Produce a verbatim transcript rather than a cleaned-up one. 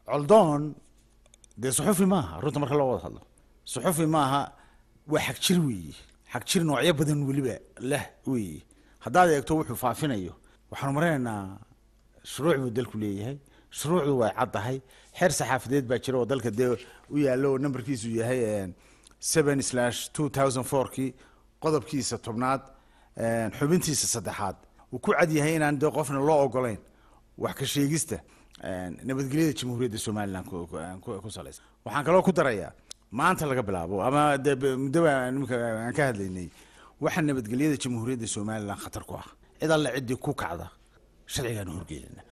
علدون ده صحفي maaha runta marka loo wada hadlo صحفي maaha waa xag jir weeye xag jir noocyo badan waliba leh weeye haddaad eegto wuxuu faafinayo waxaan maraynaynaa shuruuc buu dalku leeyahay shuruucdu way caddahay xeer saxaafadeed baa jira oo dalka dee u yaallo oo nambarkiisu yahay seven slash two thousand four kii qodobkiisa tobnaad xubintiisa saddexaad uu ku cad yahay inaan dee qofna loo ogolayn wax ka sheegista nabadgelyada jamhuuriyadda somaliland ku salaysan waxaan kaloo ku darayaa maanta laga bilaabo ama muddo nimka aan ka hadlaynay waxa nabadgelyada jamhuuriyadda somaliland khatar ku ah cid alle ciddii ku kacda sharcigaan horgeedina